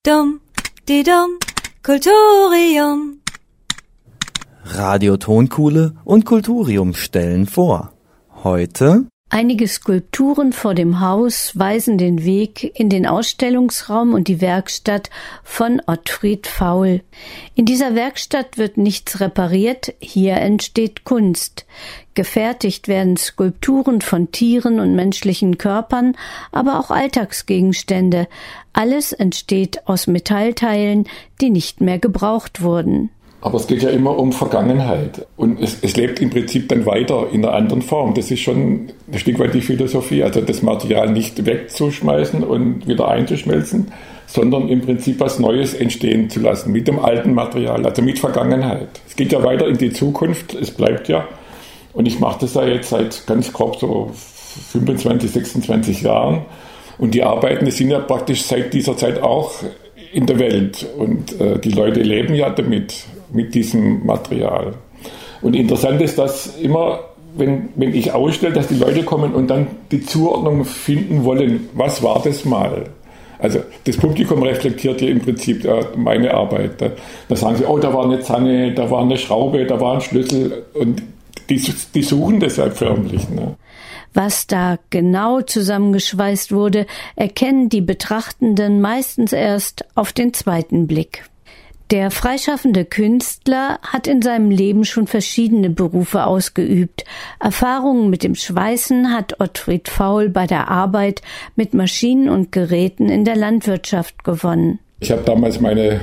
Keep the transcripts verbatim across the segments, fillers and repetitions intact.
Dum, di dum, Kulturium. Radio Tonkuhle und Kulturium stellen vor. Heute: Einige Skulpturen vor dem Haus weisen den Weg in den Ausstellungsraum und die Werkstatt von Ottfried Faul. In dieser Werkstatt wird nichts repariert, hier entsteht Kunst. Gefertigt werden Skulpturen von Tieren und menschlichen Körpern, aber auch Alltagsgegenstände. Alles entsteht aus Metallteilen, die nicht mehr gebraucht wurden. Aber es geht ja immer um Vergangenheit und es, es lebt im Prinzip dann weiter in einer anderen Form. Das ist schon ein Stück weit die Philosophie, also das Material nicht wegzuschmeißen und wieder einzuschmelzen, sondern im Prinzip was Neues entstehen zu lassen mit dem alten Material, also mit Vergangenheit. Es geht ja weiter in die Zukunft, es bleibt ja. Und ich mache das ja jetzt seit ganz grob so fünfundzwanzig, sechsundzwanzig Jahren und die Arbeiten, die sind ja praktisch seit dieser Zeit auch in der Welt und äh, die Leute leben ja damit, mit diesem Material. Und interessant ist, dass immer, wenn, wenn ich ausstelle, dass die Leute kommen und dann die Zuordnung finden wollen, was war das mal? Also das Publikum reflektiert ja im Prinzip äh, meine Arbeit. Da, da sagen sie, oh, da war eine Zange, da war eine Schraube, da war ein Schlüssel und die, die suchen deshalb förmlich. Ne? Was da genau zusammengeschweißt wurde, erkennen die Betrachtenden meistens erst auf den zweiten Blick. Der freischaffende Künstler hat in seinem Leben schon verschiedene Berufe ausgeübt. Erfahrungen mit dem Schweißen hat Ottfried Faul bei der Arbeit mit Maschinen und Geräten in der Landwirtschaft gewonnen. Ich habe damals meine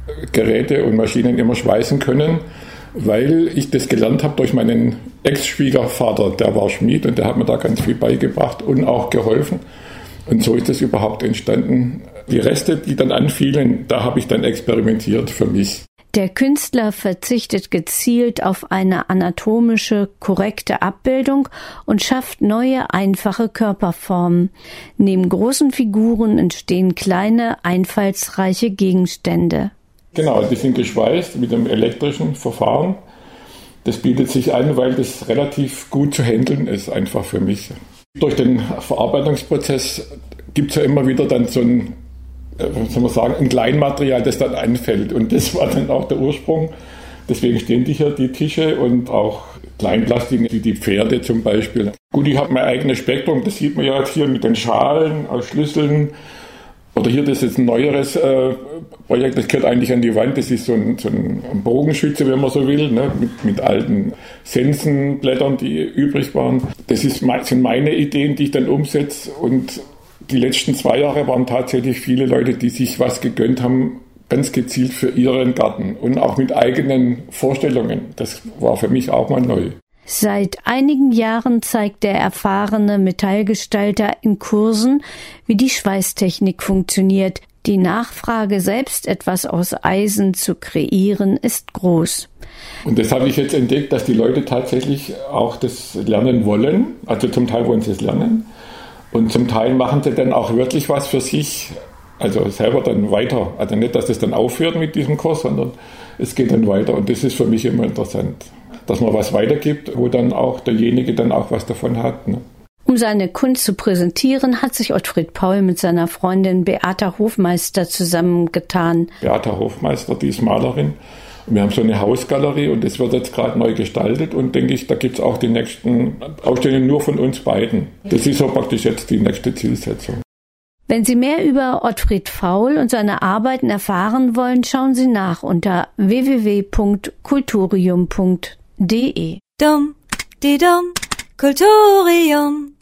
Geräte und Maschinen immer schweißen können, weil ich das gelernt habe durch meinen Ex-Schwiegervater. Der war Schmied und der hat mir da ganz viel beigebracht und auch geholfen. Und so ist das überhaupt entstanden. Die Reste, die dann anfielen, da habe ich dann experimentiert für mich. Der Künstler verzichtet gezielt auf eine anatomische, korrekte Abbildung und schafft neue, einfache Körperformen. Neben großen Figuren entstehen kleine, einfallsreiche Gegenstände. Genau, die sind geschweißt mit einem elektrischen Verfahren. Das bietet sich an, weil das relativ gut zu handeln ist, einfach für mich. Durch den Verarbeitungsprozess gibt es ja immer wieder dann so ein, wie soll man sagen, ein Kleinmaterial, das dann anfällt. Und das war dann auch der Ursprung. Deswegen stehen die hier, die Tische und auch Kleinplastiken, wie die Pferde zum Beispiel. Gut, ich habe mein eigenes Spektrum, das sieht man ja jetzt hier mit den Schalen aus Schlüsseln. Oder hier, das ist ein neueres äh, Projekt, das gehört eigentlich an die Wand. Das ist so ein, so ein Bogenschütze, wenn man so will, ne? mit, mit alten Sensenblättern, die übrig waren. Das ist, sind meine Ideen, die ich dann umsetze. Und die letzten zwei Jahre waren tatsächlich viele Leute, die sich was gegönnt haben, ganz gezielt für ihren Garten und auch mit eigenen Vorstellungen. Das war für mich auch mal neu. Seit einigen Jahren zeigt der erfahrene Metallgestalter in Kursen, wie die Schweißtechnik funktioniert. Die Nachfrage, selbst etwas aus Eisen zu kreieren, ist groß. Und das habe ich jetzt entdeckt, dass die Leute tatsächlich auch das lernen wollen. Also zum Teil wollen sie es lernen. Und zum Teil machen sie dann auch wirklich was für sich, also selber dann weiter. Also nicht, dass das dann aufhört mit diesem Kurs, sondern es geht dann weiter. Und das ist für mich immer interessant, dass man was weitergibt, wo dann auch derjenige dann auch was davon hat. Ne? Um seine Kunst zu präsentieren, hat sich Ottfried Faul mit seiner Freundin Beata Hofmeister zusammengetan. Beata Hofmeister, die ist Malerin. Und wir haben so eine Hausgalerie und das wird jetzt gerade neu gestaltet und denke ich, da gibt es auch die nächsten Ausstellungen nur von uns beiden. Das ist so praktisch jetzt die nächste Zielsetzung. Wenn Sie mehr über Ottfried Faul und seine Arbeiten erfahren wollen, schauen Sie nach unter w w w punkt kulturium punkt d e. Dum, di dum, Kulturium.